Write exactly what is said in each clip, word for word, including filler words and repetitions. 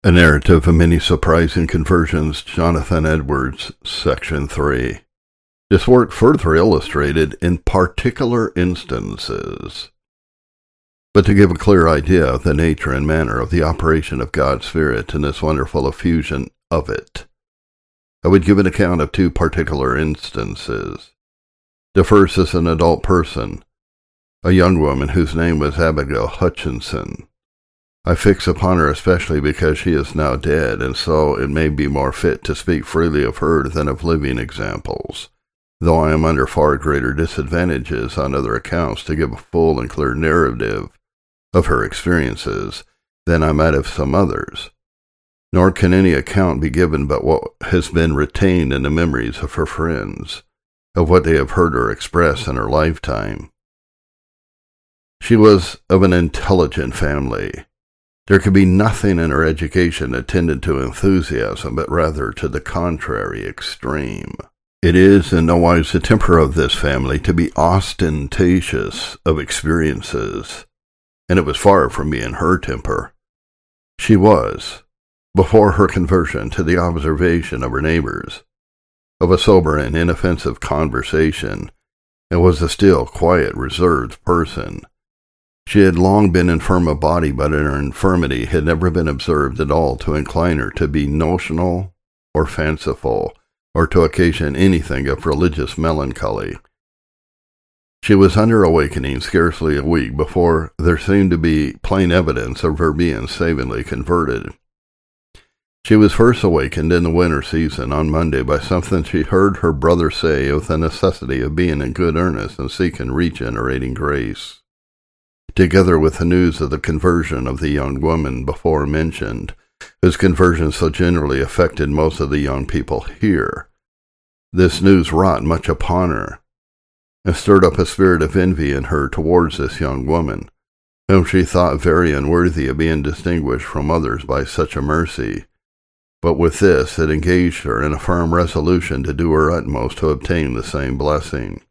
A Narrative of Many Surprising Conversions, Jonathan Edwards, Section three. This work further illustrated in particular instances. But to give a clear idea of the nature and manner of the operation of God's Spirit in this wonderful effusion of it, I would give an account of two particular instances. The first is an adult person, a young woman whose name was Abigail Hutchinson. I fix upon her especially because she is now dead, and so it may be more fit to speak freely of her than of living examples, though I am under far greater disadvantages on other accounts to give a full and clear narrative of her experiences than I might of some others. Nor can any account be given but what has been retained in the memories of her friends, of what they have heard her express in her lifetime. She was of an intelligent family. There could be nothing in her education that tended to enthusiasm, but rather to the contrary extreme. It is in no wise the temper of this family to be ostentatious of experiences, and it was far from being her temper. She was, before her conversion to the observation of her neighbors, of a sober and inoffensive conversation, and was a still quiet, reserved person. She had long been infirm of body, but her infirmity had never been observed at all to incline her to be notional or fanciful, or to occasion anything of religious melancholy. She was under awakening scarcely a week before there seemed to be plain evidence of her being savingly converted. She was first awakened in the winter season on Monday by something she heard her brother say of the necessity of being in good earnest and seeking regenerating grace, together with the news of the conversion of the young woman before mentioned, whose conversion so generally affected most of the young people here. This news wrought much upon her, and stirred up a spirit of envy in her towards this young woman, whom she thought very unworthy of being distinguished from others by such a mercy. But with this it engaged her in a firm resolution to do her utmost to obtain the same blessing.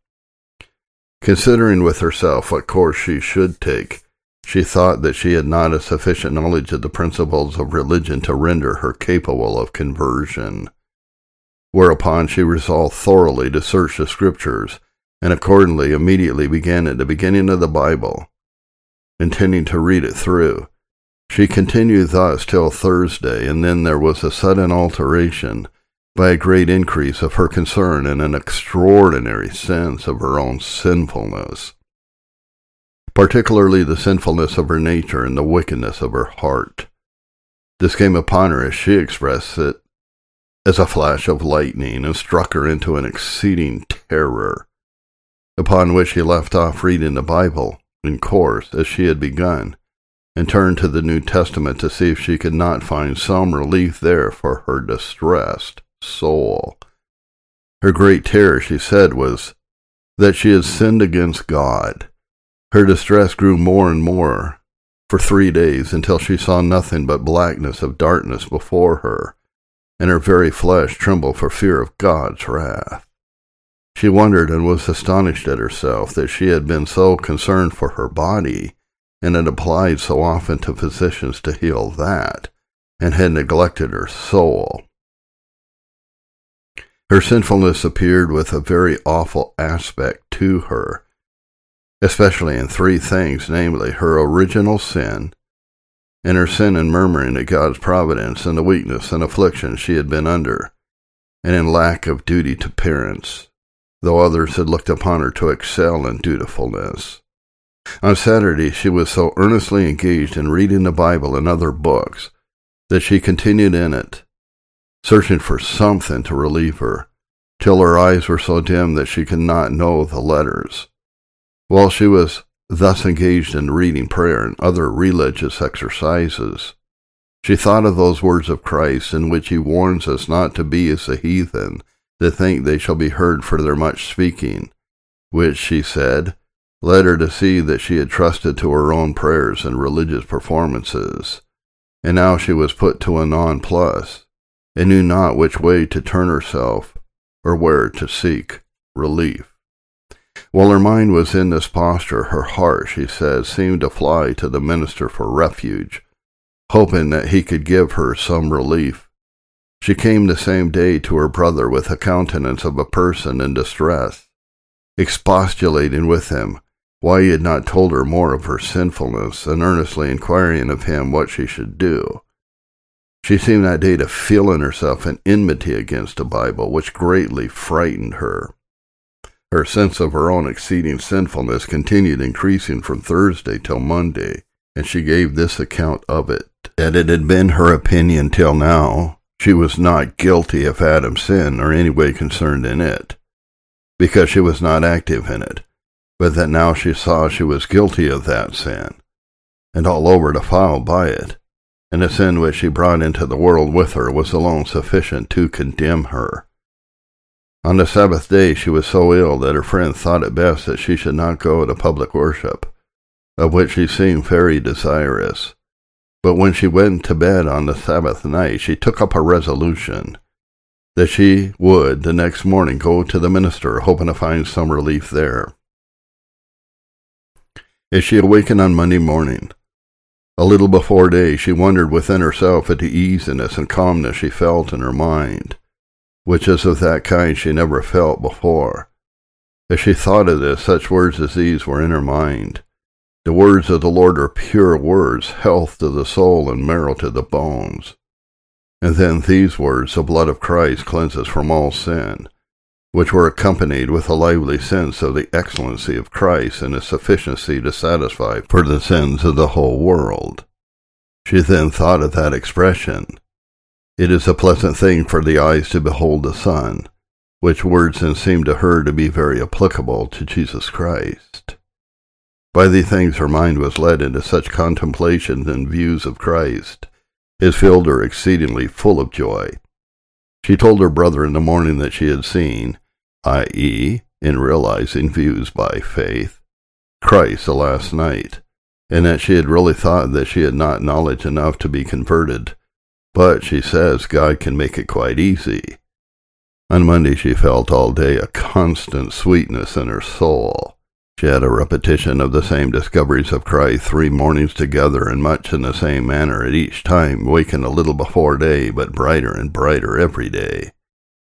Considering with herself what course she should take, she thought that she had not a sufficient knowledge of the principles of religion to render her capable of conversion. Whereupon she resolved thoroughly to search the Scriptures, and accordingly immediately began at the beginning of the Bible, intending to read it through. She continued thus till Thursday, and then there was a sudden alteration, by a great increase of her concern and an extraordinary sense of her own sinfulness, particularly the sinfulness of her nature and the wickedness of her heart. This came upon her, as she expressed it, as a flash of lightning, and struck her into an exceeding terror, upon which she left off reading the Bible in course, as she had begun, and turned to the New Testament to see if she could not find some relief there for her distressed soul. Her great terror, she said, was that she had sinned against God. Her distress grew more and more for three days until she saw nothing but blackness of darkness before her, and her very flesh trembled for fear of God's wrath. She wondered and was astonished at herself that she had been so concerned for her body, and had applied so often to physicians to heal that, and had neglected her soul. Her sinfulness appeared with a very awful aspect to her, especially in three things, namely, her original sin, and her sin in murmuring at God's providence, and the weakness and affliction she had been under, and in lack of duty to parents, though others had looked upon her to excel in dutifulness. On Saturday she was so earnestly engaged in reading the Bible and other books that she continued in it, searching for something to relieve her, till her eyes were so dim that she could not know the letters. While she was thus engaged in reading prayer and other religious exercises, she thought of those words of Christ in which he warns us not to be as the heathen, that think they shall be heard for their much speaking, which, she said, led her to see that she had trusted to her own prayers and religious performances, and now she was put to a nonplus, and knew not which way to turn herself, or where to seek relief. While her mind was in this posture, her heart, she says, seemed to fly to the minister for refuge, hoping that he could give her some relief. She came the same day to her brother with the countenance of a person in distress, expostulating with him why he had not told her more of her sinfulness, and earnestly inquiring of him what she should do. She seemed that day to feel in herself an enmity against the Bible, which greatly frightened her. Her sense of her own exceeding sinfulness continued increasing from Thursday till Monday, and she gave this account of it, that it had been her opinion till now she was not guilty of Adam's sin or any way concerned in it, because she was not active in it, but that now she saw she was guilty of that sin, and all over defiled by it, and the sin which she brought into the world with her was alone sufficient to condemn her. On the Sabbath day she was so ill that her friend thought it best that she should not go to public worship, of which she seemed very desirous. But when she went to bed on the Sabbath night, she took up a resolution that she would the next morning go to the minister, hoping to find some relief there. As she awakened on Monday morning, a little before day, she wondered within herself at the easiness and calmness she felt in her mind, which is of that kind she never felt before. As she thought of this, such words as these were in her mind: "The words of the Lord are pure words, health to the soul and marrow to the bones." And then these words, "The blood of Christ cleanses from all sin," which were accompanied with a lively sense of the excellency of Christ and his sufficiency to satisfy for the sins of the whole world. She then thought of that expression, "It is a pleasant thing for the eyes to behold the sun," which words then seemed to her to be very applicable to Jesus Christ. By these things her mind was led into such contemplations and views of Christ as filled her exceedingly full of joy. She told her brother in the morning that she had seen, that is, in realizing views by faith, Christ the last night, and that she had really thought that she had not knowledge enough to be converted, but she says God can make it quite easy. On Monday she felt all day a constant sweetness in her soul. She had a repetition of the same discoveries of Christ three mornings together, and much in the same manner at each time, waking a little before day, but brighter and brighter every day.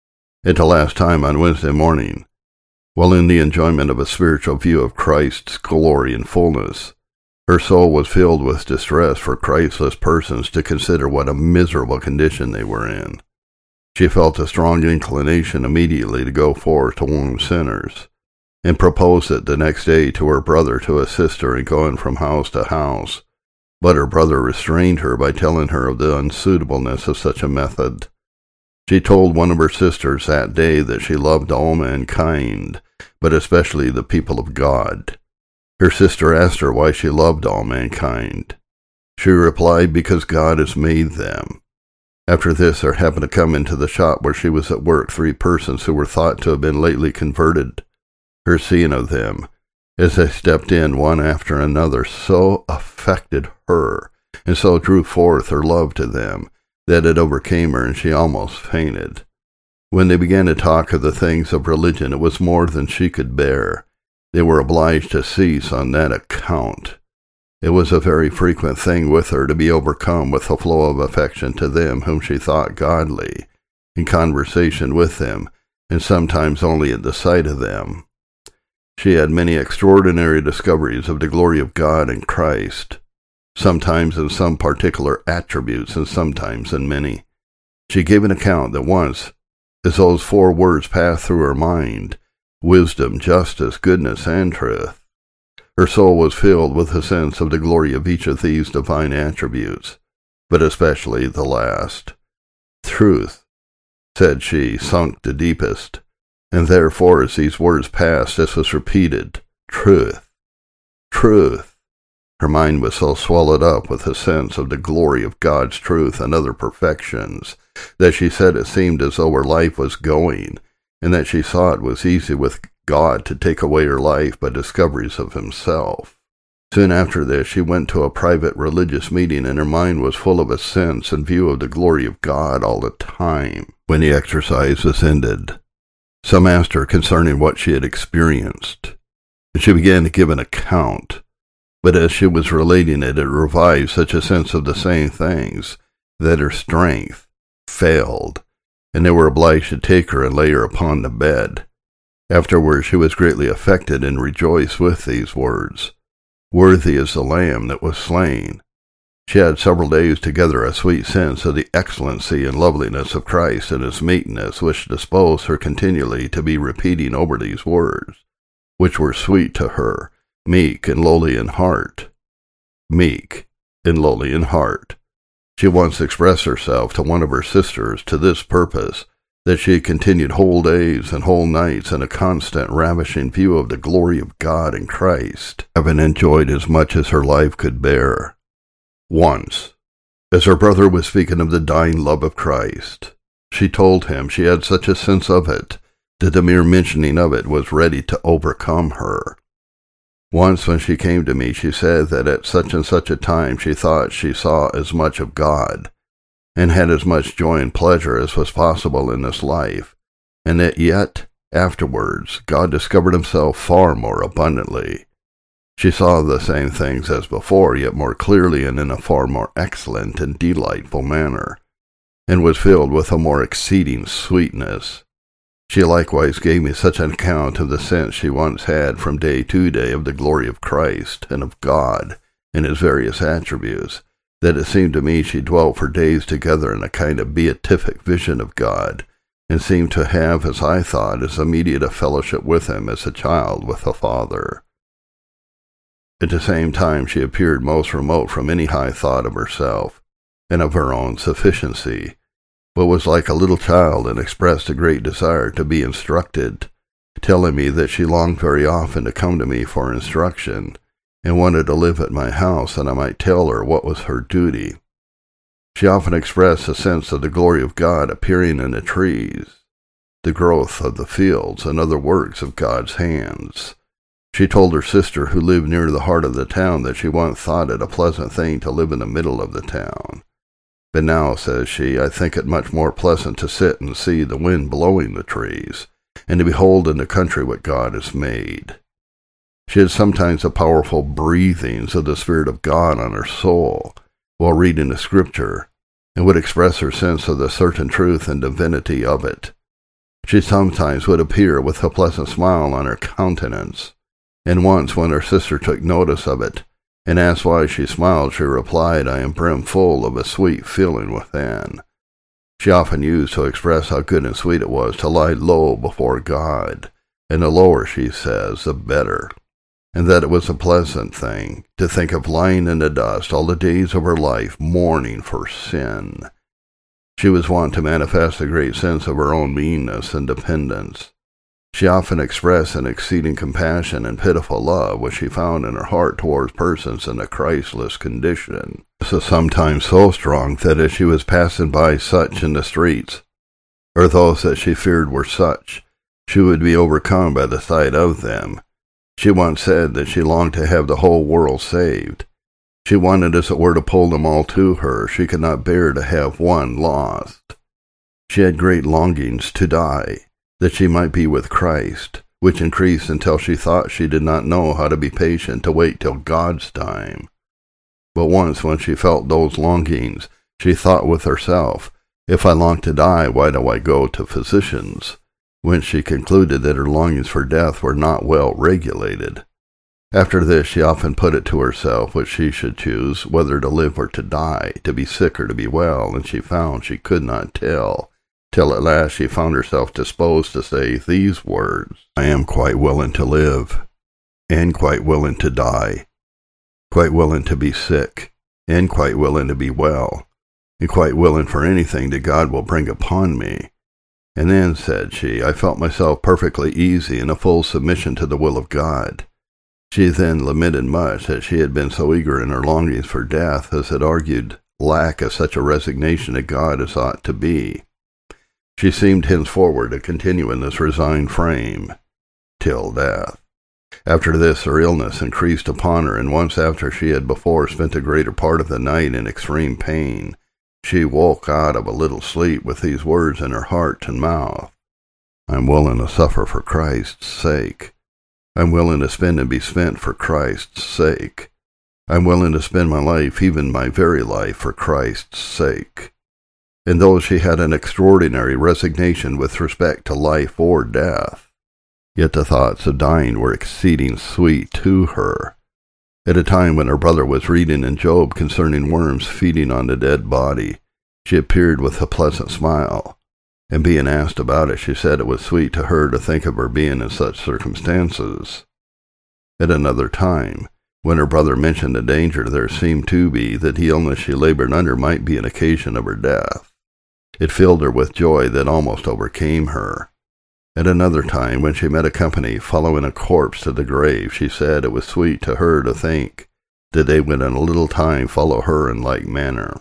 At the last time on Wednesday morning, while in the enjoyment of a spiritual view of Christ's glory and fullness, her soul was filled with distress for Christless persons to consider what a miserable condition they were in. She felt a strong inclination immediately to go forth to warn sinners, and proposed it the next day to her brother to assist her in going from house to house, but her brother restrained her by telling her of the unsuitableness of such a method. She told one of her sisters that day that she loved all mankind, but especially the people of God. Her sister asked her why she loved all mankind. She replied, because God has made them. After this, there happened to come into the shop where she was at work three persons who were thought to have been lately converted. Her seeing of them, as they stepped in one after another, so affected her, and so drew forth her love to them, that it overcame her, and she almost fainted. When they began to talk of the things of religion, it was more than she could bear. They were obliged to cease on that account. It was a very frequent thing with her to be overcome with a flow of affection to them whom she thought godly, in conversation with them, and sometimes only at the sight of them. She had many extraordinary discoveries of the glory of God in Christ, sometimes in some particular attributes and sometimes in many. She gave an account that once, as those four words passed through her mind, wisdom, justice, goodness, and truth, her soul was filled with a sense of the glory of each of these divine attributes, but especially the last. Truth, said she, sunk the deepest, and therefore as these words passed, this was repeated, truth, truth. Her mind was so swallowed up with a sense of the glory of God's truth and other perfections, that she said it seemed as though her life was going, and that she saw it was easy with God to take away her life by discoveries of himself. Soon after this, she went to a private religious meeting, and her mind was full of a sense and view of the glory of God all the time. When the exercise was ended, some asked her concerning what she had experienced, and she began to give an account, But as she was relating it, it revived such a sense of the same things that her strength failed, and they were obliged to take her and lay her upon the bed. Afterwards she was greatly affected and rejoiced with these words, "Worthy is the Lamb that was slain." She had several days together a sweet sense of the excellency and loveliness of Christ and his meekness, which disposed her continually to be repeating over these words, which were sweet to her, meek and lowly in heart. Meek and lowly in heart. She once expressed herself to one of her sisters to this purpose, that she had continued whole days and whole nights in a constant ravishing view of the glory of God in Christ, having enjoyed as much as her life could bear. Once, as her brother was speaking of the dying love of Christ, she told him she had such a sense of it that the mere mentioning of it was ready to overcome her. Once when she came to me, she said that at such and such a time she thought she saw as much of God, and had as much joy and pleasure as was possible in this life, and that yet afterwards God discovered himself far more abundantly. She saw the same things as before, yet more clearly and in a far more excellent and delightful manner, and was filled with a more exceeding sweetness. She likewise gave me such an account of the sense she once had from day to day of the glory of Christ and of God in his various attributes, that it seemed to me she dwelt for days together in a kind of beatific vision of God, and seemed to have, as I thought, as immediate a fellowship with him as a child with a father. At the same time she appeared most remote from any high thought of herself, and of her own sufficiency, but was like a little child and expressed a great desire to be instructed, telling me that she longed very often to come to me for instruction, and wanted to live at my house, and I might tell her what was her duty. She often expressed a sense of the glory of God appearing in the trees, the growth of the fields, and other works of God's hands. She told her sister, who lived near the heart of the town, that she once thought it a pleasant thing to live in the middle of the town. But now, says she, I think it much more pleasant to sit and see the wind blowing the trees, and to behold in the country what God has made. She had sometimes the powerful breathings of the Spirit of God on her soul, while reading the Scripture, and would express her sense of the certain truth and divinity of it. She sometimes would appear with a pleasant smile on her countenance, and once when her sister took notice of it, and asked why she smiled, she replied, I am brimful of a sweet feeling within. She often used to express how good and sweet it was to lie low before God, and the lower, she says, the better, and that it was a pleasant thing to think of lying in the dust all the days of her life, mourning for sin. She was wont to manifest a great sense of her own meanness and dependence. She often expressed an exceeding compassion and pitiful love which she found in her heart towards persons in a Christless condition. This was sometimes so strong that as she was passing by such in the streets, or those that she feared were such, she would be overcome by the sight of them. She once said that she longed to have the whole world saved. She wanted, as it were, to pull them all to her. She could not bear to have one lost. She had great longings to die, that she might be with Christ, which increased until she thought she did not know how to be patient to wait till God's time. But once when she felt those longings, she thought with herself, if I long to die, why do I go to physicians? Whence she concluded that her longings for death were not well regulated. After this she often put it to herself which she should choose, whether to live or to die, to be sick or to be well, and she found she could not tell, till at last she found herself disposed to say these words, I am quite willing to live, and quite willing to die, quite willing to be sick, and quite willing to be well, and quite willing for anything that God will bring upon me. And then, said she, I felt myself perfectly easy in a full submission to the will of God. She then lamented much that she had been so eager in her longings for death, as it argued lack of such a resignation to God as ought to be. She seemed henceforward to continue in this resigned frame till death. After this her illness increased upon her, and once after she had before spent the greater part of the night in extreme pain, she woke out of a little sleep with these words in her heart and mouth, I am willing to suffer for Christ's sake. I am willing to spend and be spent for Christ's sake. I'm willing to spend my life, even my very life, for Christ's sake. And though she had an extraordinary resignation with respect to life or death, yet the thoughts of dying were exceeding sweet to her. At a time when her brother was reading in Job concerning worms feeding on the dead body, she appeared with a pleasant smile, and being asked about it, she said it was sweet to her to think of her being in such circumstances. At another time, when her brother mentioned the danger there seemed to be that the illness she labored under might be an occasion of her death, it filled her with joy that almost overcame her. At another time, when she met a company following a corpse to the grave, she said it was sweet to her to think that they would in a little time follow her in like manner.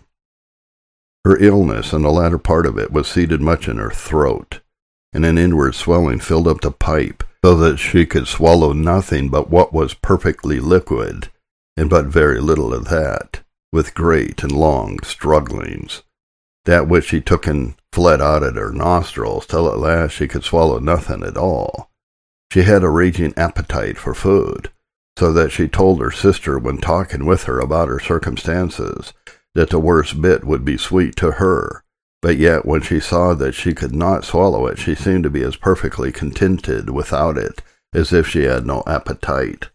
Her illness, and the latter part of it, was seated much in her throat, and an inward swelling filled up the pipe, so that she could swallow nothing but what was perfectly liquid, and but very little of that, with great and long strugglings. That which she took and fled out at her nostrils, till at last she could swallow nothing at all. She had a raging appetite for food, so that she told her sister when talking with her about her circumstances, that the worst bit would be sweet to her, but yet when she saw that she could not swallow it, she seemed to be as perfectly contented without it as if she had no appetite.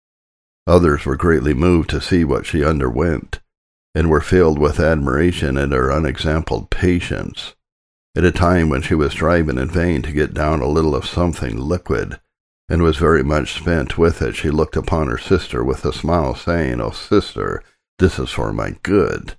Others were greatly moved to see what she underwent, and were filled with admiration at her unexampled patience. At a time when she was striving in vain to get down a little of something liquid, and was very much spent with it, she looked upon her sister with a smile, saying, "Oh, sister, this is for my good."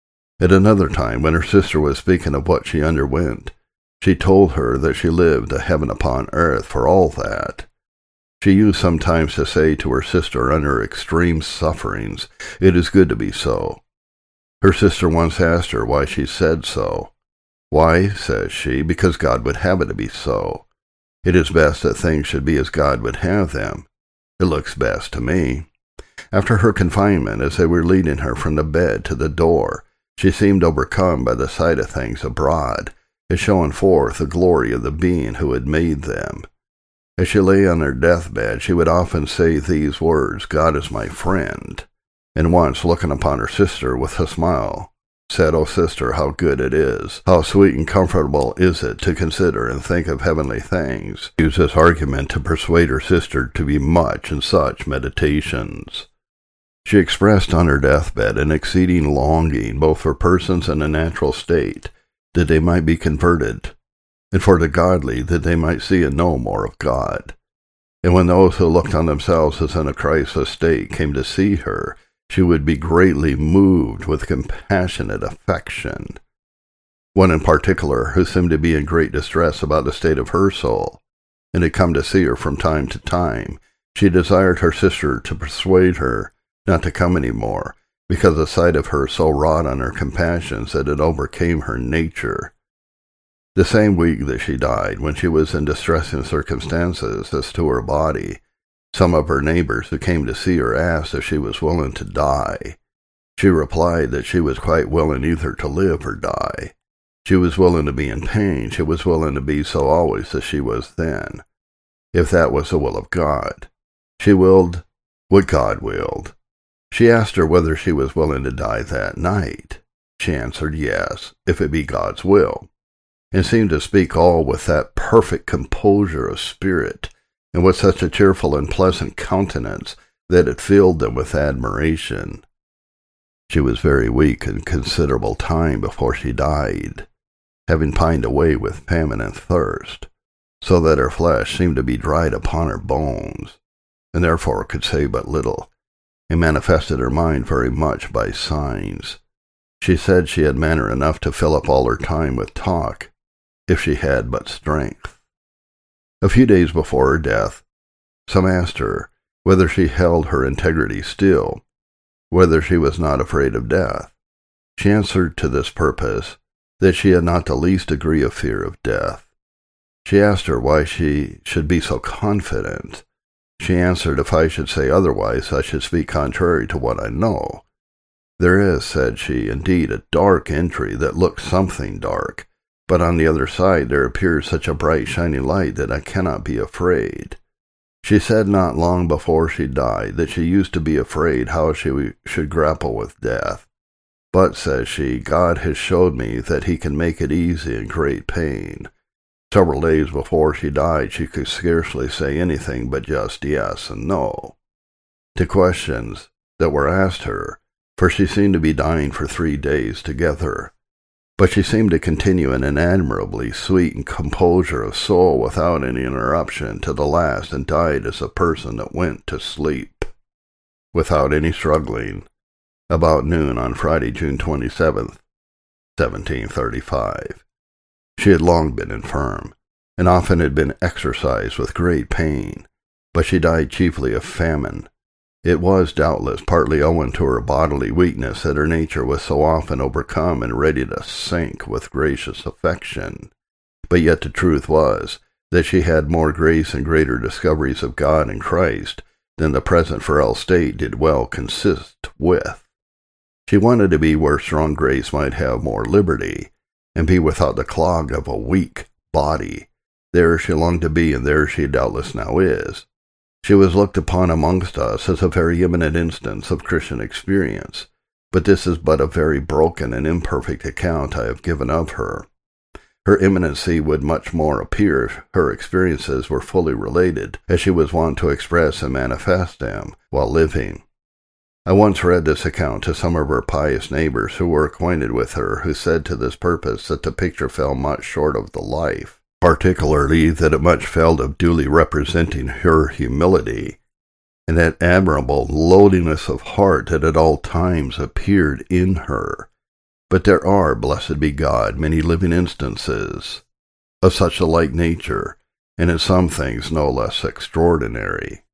At another time, when her sister was speaking of what she underwent, she told her that she lived a heaven upon earth for all that. She used sometimes to say to her sister under extreme sufferings, "It is good to be so." Her sister once asked her why she said so. "Why," says she, "because God would have it to be so. It is best that things should be as God would have them. It looks best to me." After her confinement, as they were leading her from the bed to the door, she seemed overcome by the sight of things abroad, as showing forth the glory of the being who had made them. As she lay on her deathbed, she would often say these words, "God is my friend," and once, looking upon her sister with a smile, said, "O sister, how good it is, how sweet and comfortable is it to consider and think of heavenly things," used this argument to persuade her sister to be much in such meditations. She expressed on her deathbed an exceeding longing, both for persons in a natural state, that they might be converted, and for the godly, that they might see and know more of God. And when those who looked on themselves as in a Christless state came to see her, she would be greatly moved with compassionate affection. One in particular, who seemed to be in great distress about the state of her soul, and had come to see her from time to time, she desired her sister to persuade her not to come any more, because the sight of her so wrought on her compassions that it overcame her nature. The same week that she died, when she was in distressing circumstances as to her body, some of her neighbors who came to see her asked if she was willing to die. She replied that she was quite willing either to live or die. She was willing to be in pain. She was willing to be so always as she was then, if that was the will of God. She willed what God willed. She asked her whether she was willing to die that night. She answered yes, if it be God's will, and seemed to speak all with that perfect composure of spirit, and with such a cheerful and pleasant countenance, that it filled them with admiration. She was very weak and considerable time before she died, having pined away with famine and thirst, so that her flesh seemed to be dried upon her bones, and therefore could say but little, and manifested her mind very much by signs. She said she had manner enough to fill up all her time with talk, if she had but strength. A few days before her death, some asked her whether she held her integrity still, whether she was not afraid of death. She answered to this purpose that she had not the least degree of fear of death. She asked her why she should be so confident. She answered, if I should say otherwise, I should speak contrary to what I know. There is, said she, indeed a dark entry that looks something dark, but on the other side there appears such a bright shining light that I cannot be afraid. She said not long before she died that she used to be afraid how she should grapple with death. But, says she, God has showed me that he can make it easy in great pain. Several days before she died, she could scarcely say anything but just yes and no to questions that were asked her, for she seemed to be dying for three days together. But she seemed to continue in an admirably sweet composure of soul without any interruption to the last, and died as a person that went to sleep, without any struggling, about noon on Friday, June twenty-seventh, seventeen thirty-five. She had long been infirm, and often had been exercised with great pain, but she died chiefly of famine. It was, doubtless, partly owing to her bodily weakness that her nature was so often overcome and ready to sink with gracious affection. But yet the truth was that she had more grace and greater discoveries of God and Christ than the present frail state did well consist with. She wanted to be where strong grace might have more liberty, and be without the clog of a weak body. There she longed to be, and there she doubtless now is. She was looked upon amongst us as a very eminent instance of Christian experience, but this is but a very broken and imperfect account I have given of her. Her eminency would much more appear if her experiences were fully related, as she was wont to express and manifest them while living. I once read this account to some of her pious neighbors who were acquainted with her, who said to this purpose that the picture fell much short of the life, particularly that it much failed of duly representing her humility, and that admirable lowliness of heart that at all times appeared in her. But there are, blessed be God, many living instances of such a like nature, and in some things no less extraordinary.